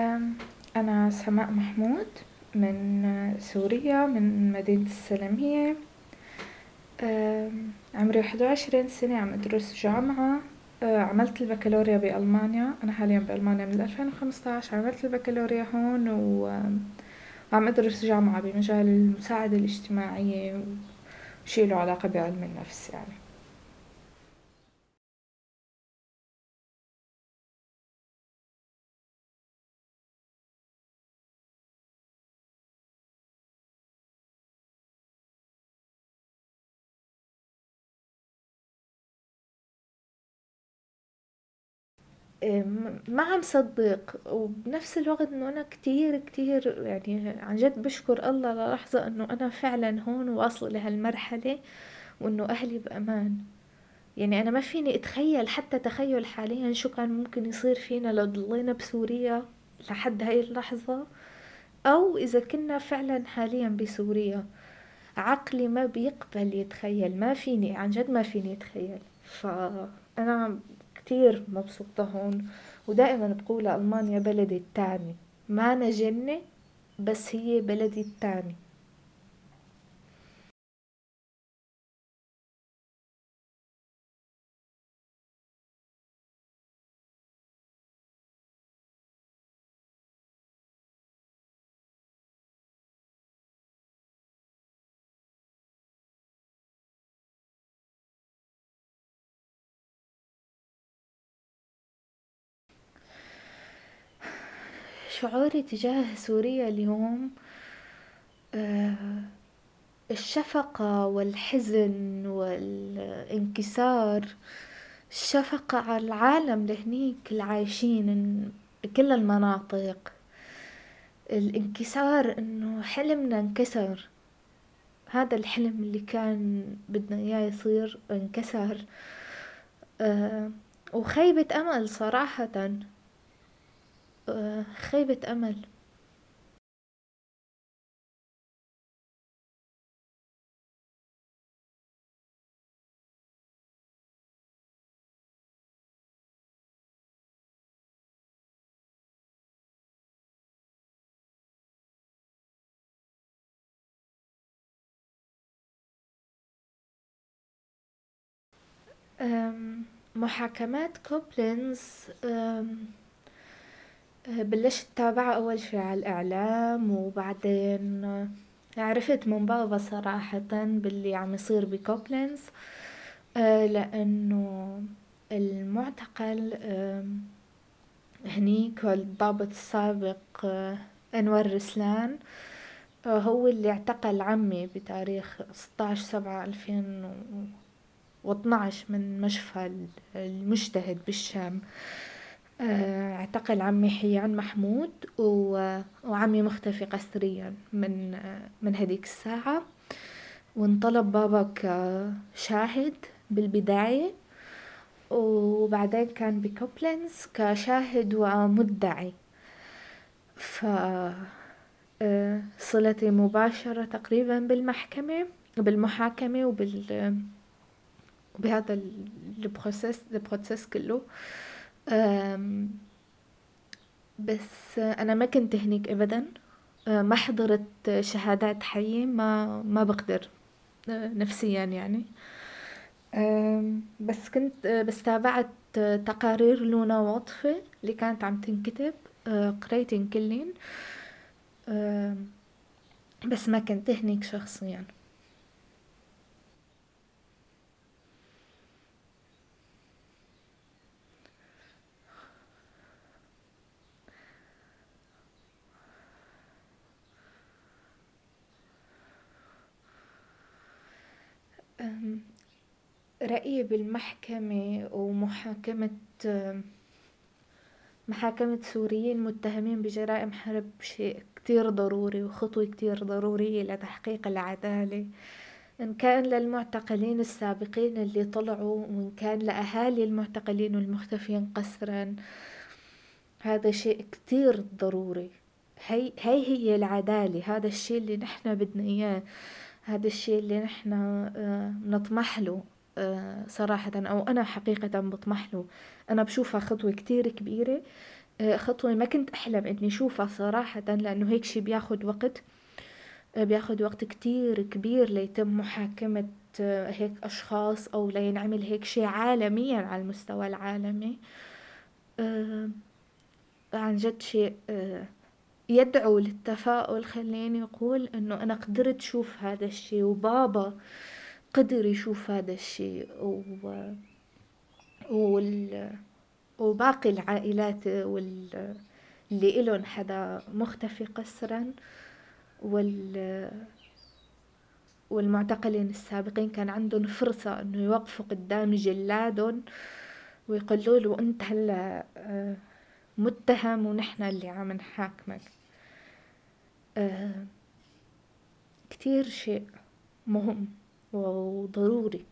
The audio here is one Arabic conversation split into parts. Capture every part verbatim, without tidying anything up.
آم، أنا سماء محمود من آه، سوريا، من مدينة السلمية. آم، عمري واحد وعشرين سنة، عم أدرس جامعة. آه، عملت البكالوريا بألمانيا. أنا حاليا بألمانيا من ألفين وخمسة عشر. عملت البكالوريا هون و- وعم أدرس جامعة بمجال المساعدة الاجتماعية وشي له علاقة بعلم النفس يعني. م- ما عم صدق، وبنفس الوقت انه انا كتير كتير يعني عن جد بشكر الله للحظة انه انا فعلا هون واصلة لهالمرحلة، وانه اهلي بامان. يعني انا ما فيني اتخيل حتى تخيل حاليا شو كان ممكن يصير فينا لو ضلينا بسوريا لحد هاي اللحظة، او اذا كنا فعلا حاليا بسوريا. عقلي ما بيقبل يتخيل، ما فيني عن جد ما فيني اتخيل. فانا كتير مبسوطة هون، ودائما بقول ألمانيا بلدي التاني. ما أنا جنة، بس هي بلدي التاني. شعوري تجاه سوريا اليوم، آه، الشفقة والحزن والانكسار. الشفقة على العالم لهنيك العايشين بكل المناطق. الانكسار انه حلمنا انكسر. هذا الحلم اللي كان بدنا اياه يصير انكسر. آه وخيبة امل صراحة. آه خيبة امل. آم، محاكمات كوبلينز. آم، آه، بلشت تابعها أول شي على الإعلام، وبعدين آه، عرفت من بابا صراحة باللي عم يصير بكوبلينز. آه، لأنه المعتقل آم، هنيك هو الضابط السابق، آه، أنور رسلان. آه، هو اللي اعتقل عمي بتاريخ ستة عشر سبعة ألفين واثناعش من مشفى المجتهد بالشام. آه، اعتقل عمي حيان محمود، و- وعمي مختفي قسريا من آه، من هذيك الساعة. وانطلب بابا كشاهد بالبداية، وبعدين كان بكوبلينز كشاهد ومدعي. ف آه، صلتي مباشرة تقريبا بالمحكمة، بالمحاكمة، وبال بهذا ال- البروسيس البروسيس كله. آم، بس أنا ما كنت هنيك أبدا. آه، ما حضرت شهادات حية، ما ما بقدر آه، نفسيا يعني. آم، بس كنت آه، بس تابعت آه، تقارير لونا واطفة اللي كانت عم تنكتب. آه، قريتن كلين. آم، بس ما كنت هنيك شخصيا. آم، رأيي بالمحكمة ومحاكمة آم، محاكمة سوريين متهمين بجرائم حرب شيء كتير ضروري، وخطوة كتير ضرورية لتحقيق العدالة، إن كان للمعتقلين السابقين اللي طلعوا، وإن كان لأهالي المعتقلين والمختفين قسرا. هذا شيء كتير ضروري. هي هي هي العدالة. هذا الشيء اللي نحنا بدنا إياه. هذا الشيء اللي نحنا آه، نطمح له. آه، صراحة، أو أنا حقيقة بطمح له. أنا بشوفها خطوة كتير كبيرة. آه، خطوة ما كنت أحلم إني أشوفها صراحة، لأنه هيك شي بياخد وقت. آه، بياخد وقت كتير كبير ليتم محاكمة آه، هيك أشخاص، أو لينعمل هيك شي عالميا على المستوى العالمي. آه، عن جد شيء آه، يدعو للتفاؤل. خليني أقول إنه أنا قدرت أشوف هذا الشي، وبابا قدر يشوف هذا الشي، و... وال... وباقي العائلات وال... اللي إلهم حدا مختفي قسرا، وال... والمعتقلين السابقين كان عندهم فرصة إنه يوقفوا قدام جلادهم ويقولوا له أنت هلا آه، متهم ونحن اللي عم نحاكمك. آه، كتير شيء مهم وضروري.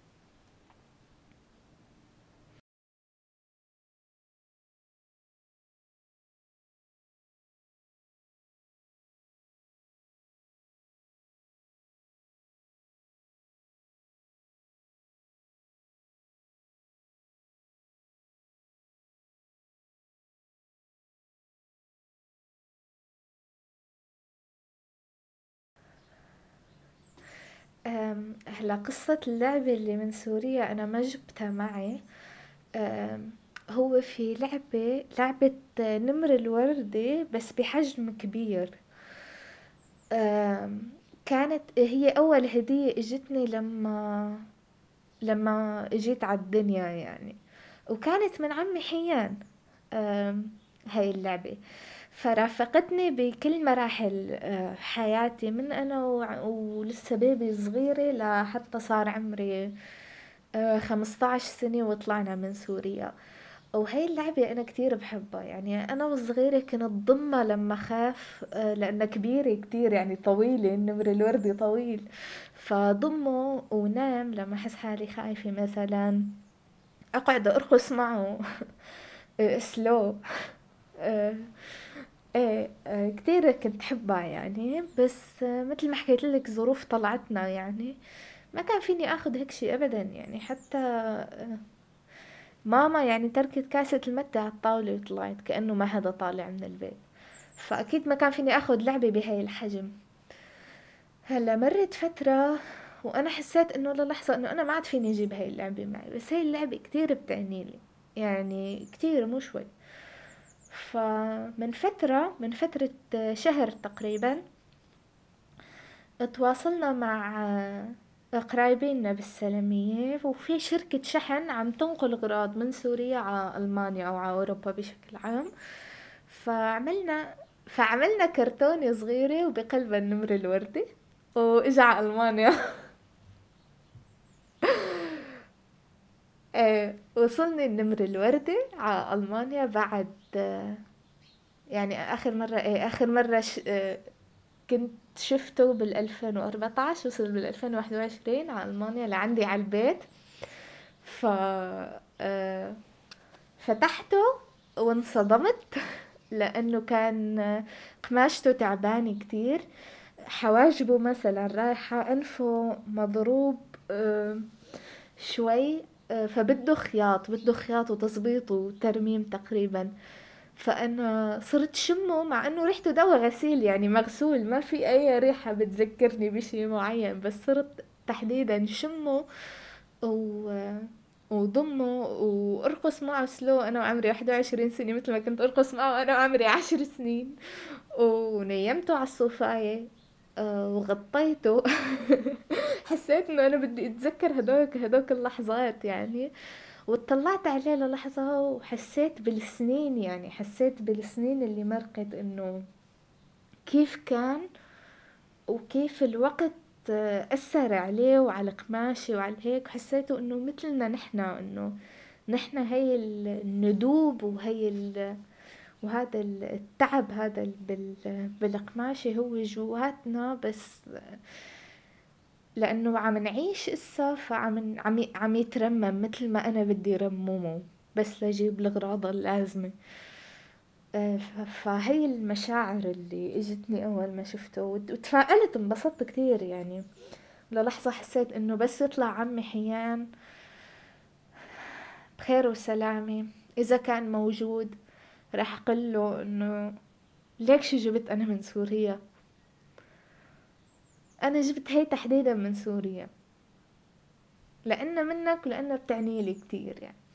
أم، هلا قصة اللعبة اللي من سوريا أنا ما جبتها معي. أم، هو في لعبة لعبة نمر الوردة بس بحجم كبير. أم، كانت هي أول هدية اجتني لما لما اجيت على الدنيا يعني، وكانت من عمي حيان. أم، هاي اللعبة فرافقتني بكل مراحل آه، حياتي، من أنا وع- ولسه بيبي صغيرة لحتى صار عمري آه، خمسة عشر سنة وطلعنا من سوريا. وهي اللعبة أنا كتير بحبها، يعني أنا وصغيرة كنت ضمها لما خاف آه، لأنها كبيرة كتير، يعني طويلة، النمر الوردي طويل، فضمه ونام لما أحس حالي خايفة مثلا، أقعد أرقص معه سلو. آه، ايه آه، كتير كنت حبها يعني، بس آه، مثل ما حكيت لك ظروف طلعتنا يعني، ما كان فيني اخذ هيك شي ابدا يعني. حتى آه، ماما يعني تركت كاسة المتة على الطاولة وطلعت كأنه ما حدا طالع من البيت. فاكيد ما كان فيني اخذ لعبة بهاي الحجم. هلا مرت فترة وانا حسيت انه للحظة انه انا ما عاد فيني اجيب هاي اللعبة معي، بس هاي اللعبة كتير بتعني لي، يعني كتير مو شوي. فمن فترة من فترة آه، شهر تقريبا تواصلنا مع آه، قرايبيننا بالسلمية، وفي شركة شحن عم تنقل أغراض من سوريا على ألمانيا أو على أوروبا بشكل عام. فعملنا فعملنا كرتونة صغيرة وبقلبها النمر الوردي، وإجا على ألمانيا. آه، وصلني النمر الوردي على ألمانيا بعد آه، يعني آخر مرة إيه آخر مرة ش... آه، كنت شفته بالألفين وأربعتاش، وصل بالألفين وواحد وعشرين على ألمانيا لعندي على البيت. ف آه، فتحته وانصدمت لأنه كان قماشته تعبانة كتير، حواجبه مثلا رايحة، أنفه مضروب آه، شوي، آه، فبده خياط بده خياط وتظبيط وترميم تقريبا. فأنا صرت شمه مع إنه ريحته دوا غسيل يعني مغسول، ما في أي ريحة بتذكرني بشي معين، بس صرت تحديدا شمه و... وضمه وارقص معه سلو انا وعمري واحد وعشرين سنة، مثل ما كنت ارقص معه وانا وعمري عشر سنين. ونيمته على الصوفاية آه، وغطيته. حسيت انه انا بدي اتذكر هدوك هدوك اللحظات يعني. واطلعت عليه للحظة وحسيت بالسنين، يعني حسيت بالسنين اللي مرقت انه كيف كان، وكيف الوقت آه، أثر عليه وعلى قماشي وعلى هيك. حسيته انه مثلنا نحنا، انه نحن هي الندوب، وهي ال... وهذا التعب هذا ال- بال... بالقماشة هو جواتنا، بس لأنه عم نعيش إسا فعم عم ي- عم يترمم مثل ما أنا بدي رممه، بس لجيب الأغراض اللازمة. آه، ف- فهي المشاعر اللي اجتني أول ما شفته، وت- وتفائلت انبسطت كتير يعني. للحظة حسيت إنه بس يطلع عمي حيان بخير وسلامة، إذا كان موجود، راح اقول له انه ليك شو جبت انا من سوريا؟ انا جبت هي تحديدا من سوريا لانه منك ولانه بتعني لي كتير يعني.